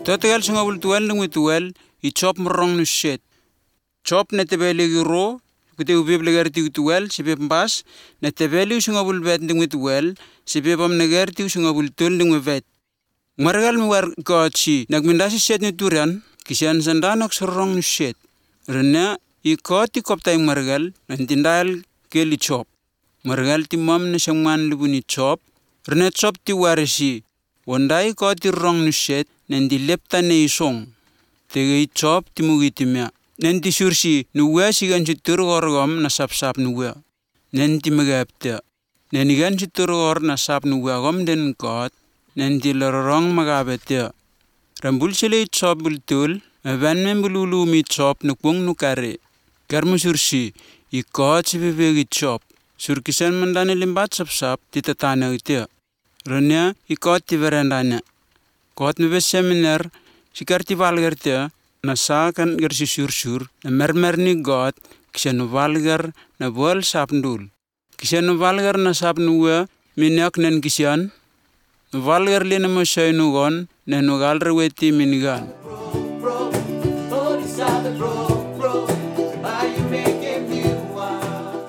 Totegal sungabul tuwel nung tuwel I chop merong nu shet. Chop na tebeli giro kute ubeb legerti tuwel sebeb mbas na tebeli sungabul bet nung tuwel sebeb am negerti sungabul tul nung vet. Margal war gotsi nagmindasi shet nu turan kisian sandanak sorong nu shet. Rena I koti kopta yung margal nantindal keli chop. Margal ti mam na siyang man lubuni chop. Rena chop ti warisi. Wandai koti rong nu shet nanti lepta na isong. Tega chop ti mugitimya. Nanti sursi nuwa sigan si turgorgom na sap-sap nuwa. Nanti magapta. Nanigan si turgor na sap nuwa gom den kot. Nanti lorong magapta. Rambul sila chop bultul. Maban men bululu mi chop nukbong nukare. Karmu sursi ikot si bebegi chop. Surkisan mandani limbat sap-sap ti tatana iti. Ronya ikot ti verandanya. Kot mebe seminar sikar ti valgar ti nasa kan gersi sur-sur na mermer ni got kisa no valgar na bol sap ndul. Kisa no valgar na sap nuwa minyak nen kisian. No valgar li na masyay nugon na nugal reweti minigan.